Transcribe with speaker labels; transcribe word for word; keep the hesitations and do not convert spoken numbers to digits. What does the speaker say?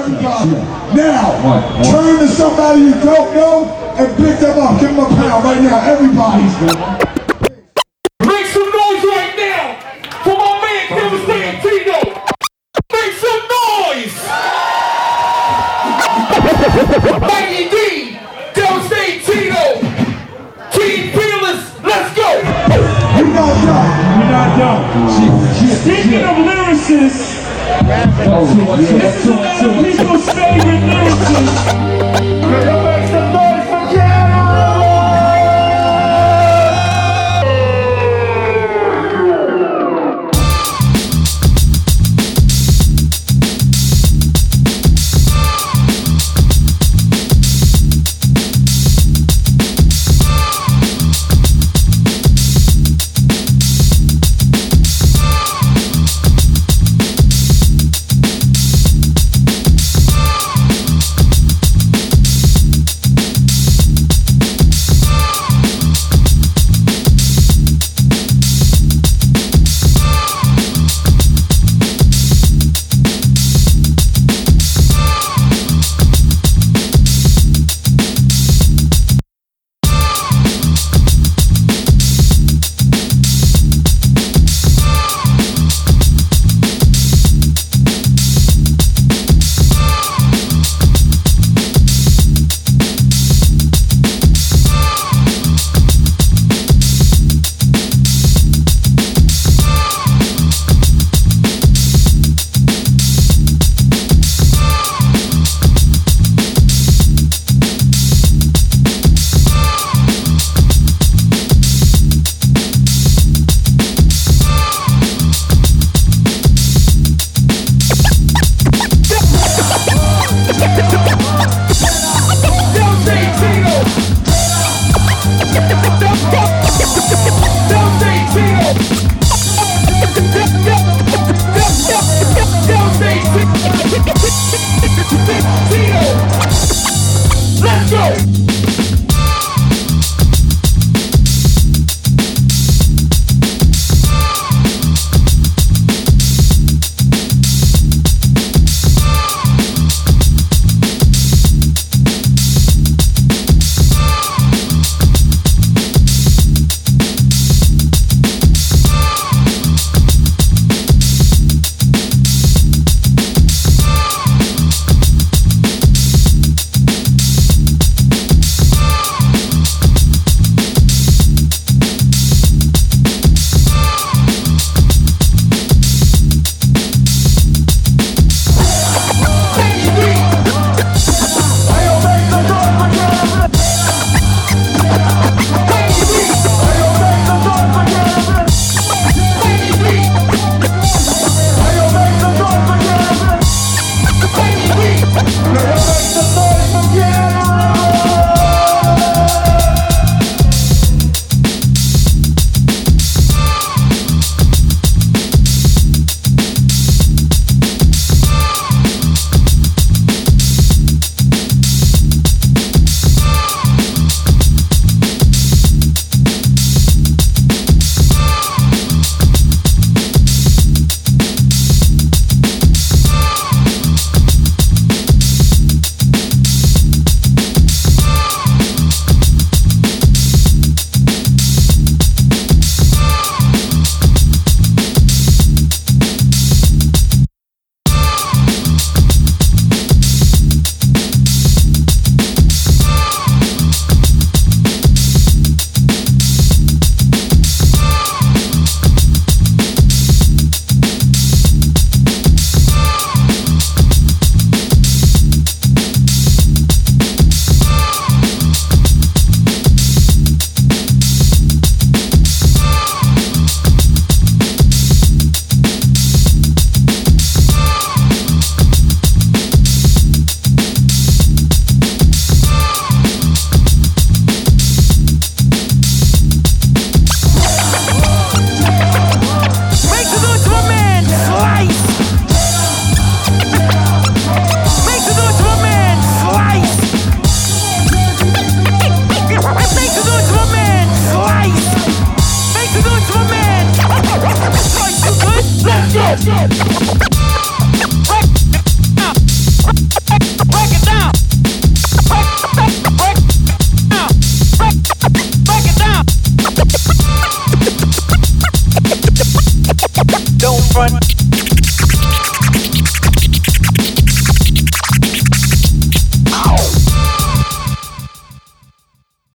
Speaker 1: everybody. Now, turn to somebody you don't know and pick them up. Give them a pound right now. Everybody's going.
Speaker 2: Make some noise right now for my man Devastating Tito. Make some noise. Mikey D, Devastating Tito, Team Fearless, let's go.
Speaker 1: We're not done.
Speaker 3: We're not done. Speaking of lyricists, this is another people's favorite lyricist. Make some noise for Keanu!
Speaker 4: front.